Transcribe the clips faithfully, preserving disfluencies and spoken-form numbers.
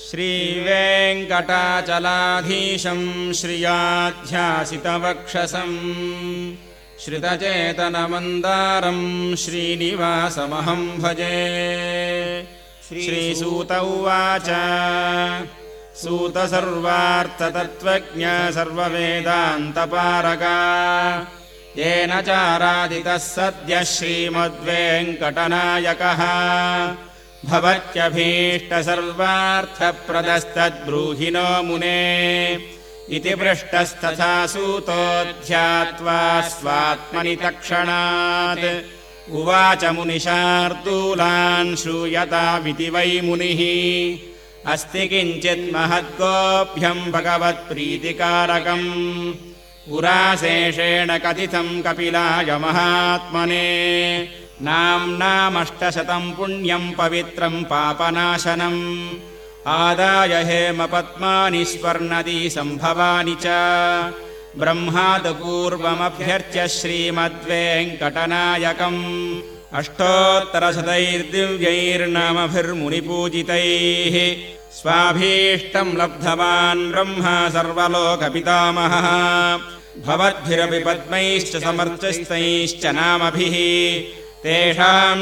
श्रीवेङ्कटाचलाधीशं श्रियाध्यासितवक्षसं श्रितचेतनमन्दारं श्रीनिवासमहं भजे। श्रीसूत उवाच सूत सर्वार्थतत्त्वज्ञ सर्ववेदान्तपारगा येन चारादितः सद्यः श्रीमद्वेङ्कटनायकः भवत्यभीष्टसर्वार्थप्रदस्तद्ब्रूहि नो मुने इति पृष्टस्तथा सूतो ध्यात्वा स्वात्मनि तत्क्षणात् उवाच मुनिशार्दूलान् श्रूयतामिति वै मुनिः अस्ति किञ्चित् महद्गोभ्यं भगवत्प्रीतिकारकम् पुराशेषेण कथितं कपिलाय महात्मने नाम्नामष्टशतं पुण्यं पवित्रं पापनाशनम् आदाय हेमपद्मानि स्वर्णदी सम्भवानि च ब्रह्मादपूर्वमभ्यर्च्य श्रीमद्वेङ्कटनायकम् अष्टोत्तरशतैर्दिव्यैर्नामभिर्मुनिपूजितैः स्वाभीष्टं लब्धवान् ब्रह्मा सर्वलोकपितामहः भवद्भिरपि पद्मैश्च समर्चितैश्च नामभिः तेषां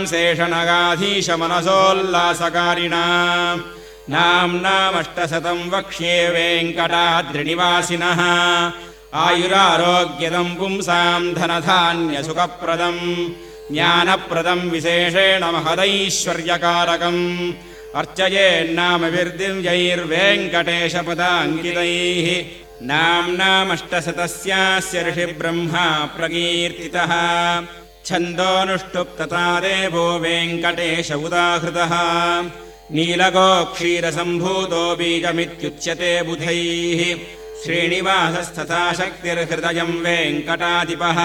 शेषनगाधीशमनसोल्लासकारिणा नाम्नामष्टशतं वक्ष्ये वेङ्कटाद्रिनिवासिनः आयुरारोग्यदं पुंसां धनधान्यसुखप्रदं ज्ञानप्रदं विशेषेण महदैश्वर्यकारकम् अर्चयेन्नामभिर्दिव्यैर्वेङ्कटेशपदाङ्कितैः नाम्नामष्टशतस्यास्य ऋषिब्रह्मा प्रकीर्तितः छन्दोऽनुष्टुप् तथा देवो वेङ्कटेश उदाहृतः नीलगोक्षीरसम्भूतो बीजमित्युच्यते बुधैः श्रीनिवासस्तथा शक्तिर्हृदयं वेङ्कटाधिपः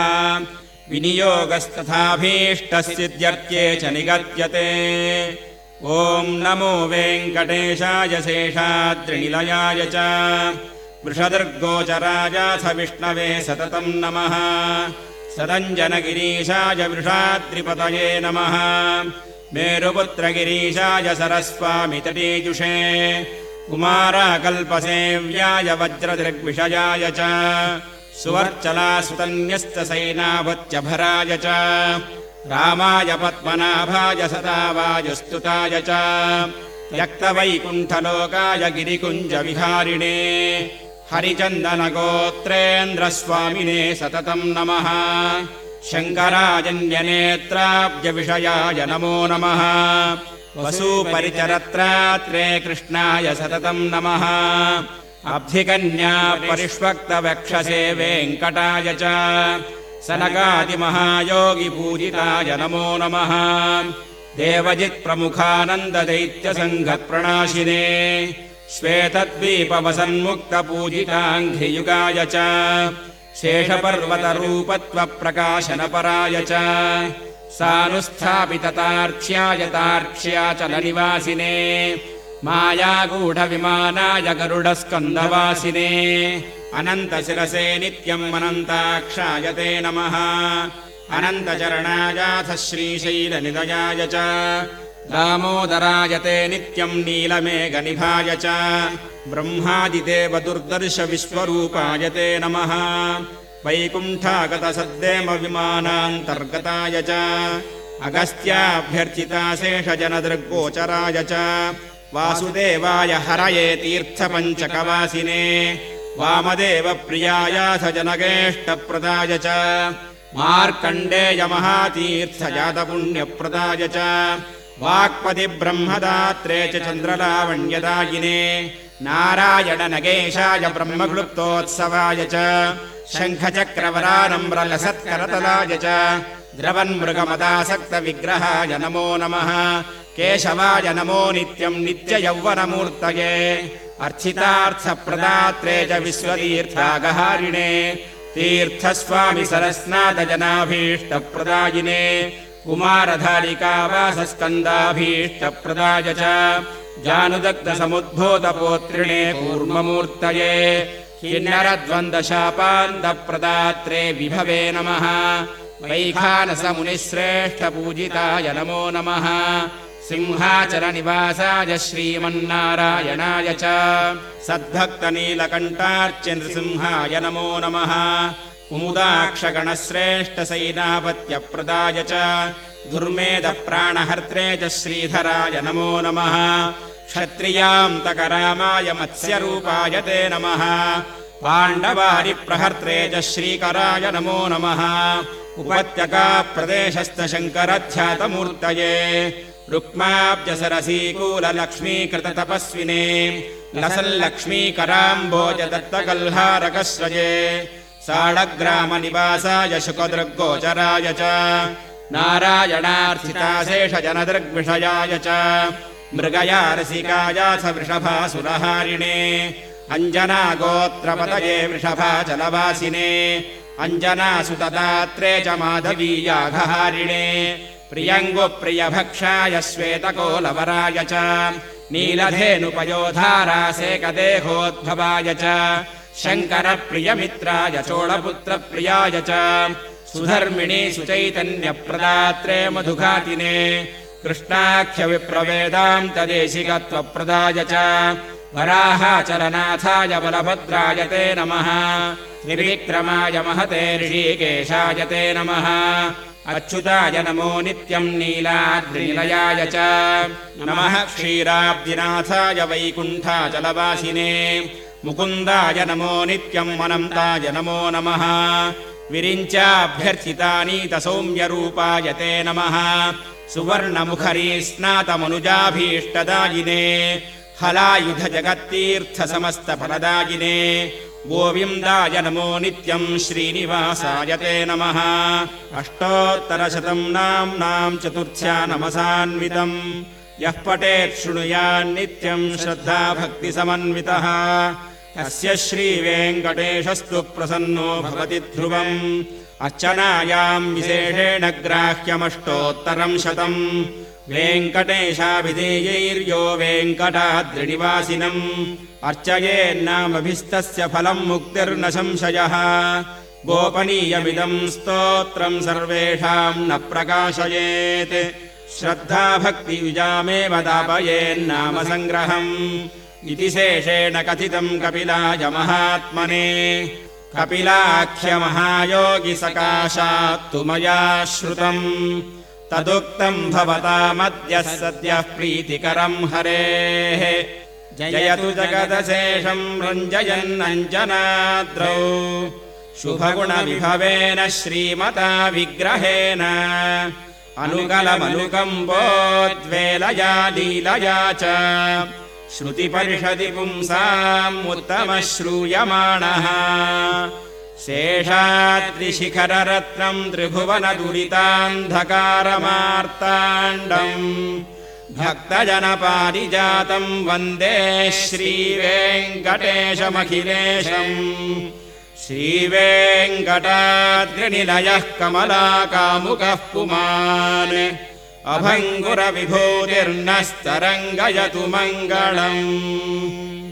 विनियोगस्तथाभीष्टसिद्ध्यर्थे च निगद्यते। ॐ नमो वेङ्कटेशाय शेषाद्रिनिलयाय च वृषदर्गोचरायाथ विष्णवे सततं नमः सदञ्जनगिरीशाय वृषाद्रिपतये नमः मेरुपुत्रगिरीशाय सरस्वामितटेजुषे कुमाराकल्पसेव्याय वज्रदृग्विषयाय च सुवर्चलासुतन्यस्तसैनावत्यभराय च रामाय पद्मनाभाय सदावायुस्तुताय च त्यक्तवैकुण्ठलोकाय गिरिकुञ्जविहारिणे हरिचन्दनगोत्रेन्द्रस्वामिने सततं नमः शङ्कराजन्यनेत्राब्जविषयाय नमो नमः वसूपरिचरत्रात्रे कृष्णाय सततं नमः अब्धिकन्या परिष्वक्तवक्षसे वेङ्कटाय च सनकादिमहायोगिपूजिताय नमो नमः देवजित्प्रमुखानन्ददैत्यसङ्घप्रणाशिने श्वेतद्वीपवसन्मुक्तपूजिताङ्घ्रियुगाय च शेषपर्वतरूपत्वप्रकाशनपराय च सानुस्थापिततार्क्ष्याय तार्क्ष्याचलनिवासिने मायागूढविमानाय गरुडस्कन्धवासिने अनन्तशिरसे नित्यम् अनन्ताक्षाय ते नमः अनन्तचरणायाथ श्रीशैलनिलयाय च दामोदराय ते नित्यम् नीलमेघनिभाय च ब्रह्मादिदेवदुर्दर्शविश्वरूपाय ते नमः वैकुण्ठागतसद्देमविमानान्तर्गताय च अगस्त्याभ्यर्चिताशेषजनदृग्गोचराय च वासुदेवाय हरये तीर्थपञ्चकवासिने वामदेवप्रियायाथ जनगेष्टप्रदाय च मार्कण्डेयमहातीर्थजातपुण्यप्रदाय च वाक्पतिब्रह्मदात्रे च चन्द्रलावण्यदायिने नारायणनगेशाय ब्रह्मक्लुप्तोत्सवाय च शङ्खचक्रवरानम्रलसत्करतलाय च द्रवन्मृगमदासक्तविग्रहाय नमो नमः केशवाय नमो नित्यम् नित्ययौवनमूर्तये अर्चितार्थप्रदात्रे च विश्वतीर्थागहारिणे तीर्थस्वामि सरस्नाथजनाभीष्टप्रदायिने कुमारधारिकावासस्कन्दाभीष्टप्रदाय च जानुदग्धसमुद्भूतपोत्रिणे कूर्ममूर्तये किन्नरद्वन्द्वशापान्तप्रदात्रे विभवे नमः वैखानसमुनिश्रेष्ठपूजिताय नमो नमः सिंहाचलनिवासाय श्रीमन्नारायणाय च सद्भक्तनीलकण्ठार्च्य नृसिंहाय नमो नमः कुमुदाक्षगणश्रेष्ठसैनापत्यप्रदाय च दुर्मेधप्राणहर्त्रे च श्रीधराय नमो नमः क्षत्रियान्तकरामाय मत्स्यरूपाय ते नमः पाण्डवारिप्रहर्त्रे च श्रीकराय नमो नमः उपत्यकाप्रदेशस्थशङ्करध्यातमूर्तये रुक्माब्जसरसीकूललक्ष्मीकृततपस्विने लसल्लक्ष्मीकराम्भोजदत्तकल्हारकस्रजे साळग्रामनिवासाय शुकदृग्गोचराय च नारायणार्थिताशेषजनदृग्विषयाय च मृगयारसिकाय स वृषभासुरहारिणे अञ्जनागोत्रपतये वृषभाचलवासिने अञ्जनासुतदात्रे च माधवीयाघहारिणे प्रियङ्गुप्रियभक्षाय श्वेतकोलवराय च नीलधेनुपयोधारासेकदेहोद्भवाय च शङ्करप्रियमित्राय चोळपुत्रप्रियाय च सुधर्मिणी सुचैतन्यप्रदात्रे मधुघातिने कृष्णाख्यविप्रवेदान्तदेशिकत्वप्रदाय च वराहाचलनाथाय बलभद्राय ते नमः त्रिविक्रमाय महते ऋषिकेशाय ते नमः अच्युताय नमो नित्यम् नीलाद्रिनिलयाय च नमः क्षीराब्दिनाथाय वैकुण्ठाचलवासिने मुकुन्दाय नमो नित्यम् अनन्ताय नमो नमः विरिञ्चाभ्यर्थितानीतसौम्यरूपाय ते नमः सुवर्णमुखरीस्नातमनुजाभीष्टदायिने हलायुधजगत्तीर्थसमस्तफलदायिने गोविन्दाय नमो नित्यम् श्रीनिवासाय ते नमः अष्टोत्तरशतम् नाम्नाम् चतुर्थ्या नमसान्वितम् यः पठेत् शृणुयान्नित्यम् श्रद्धाभक्तिसमन्वितः तस्य श्रीवेङ्कटेशस्तु प्रसन्नो भवति ध्रुवम् अर्चनायाम् विशेषेण ग्राह्यमष्टोत्तरम् शतम् वेङ्कटेशाभिधेयैर्यो वेङ्कटाद्रिनिवासिनम् अर्चयेन्नामभिस्तस्य फलम् मुक्तिर्न संशयः गोपनीयमिदम् स्तोत्रम् सर्वेषाम् न प्रकाशयेत् श्रद्धाभक्तियुजामेव दापयेन्नाम सङ्ग्रहम् इति शेषेण कथितम् कपिलाय महात्मने कपिलाख्यमहायोगिसकाशात्तु मया श्रुतम् तदुक्तम् भवतामद्यः सद्यः प्रीतिकरम् हरेः जयतु जगदशेषम् रञ्जयन्नञ्जनाद्रौ शुभगुणविभवेन श्रीमता विग्रहेण अनुकलमनुकम्पोद्वेलया लीलया च श्रुतिपरिषदि पुंसाम् उत्तमः श्रूयमाणः शेषाद्रिशिखररत्नम् त्रिभुवनदुरितान्धकारमार्ताण्डम् भक्तजनपारिजातम् वन्दे श्रीवेङ्कटेशमखिलेशम् श्रीवेङ्कटाद्रिनिलयः कमलाकामुकः पुमान् अभङ्गुरविभूतिर्नस्तरङ्गयतु मङ्गलम्।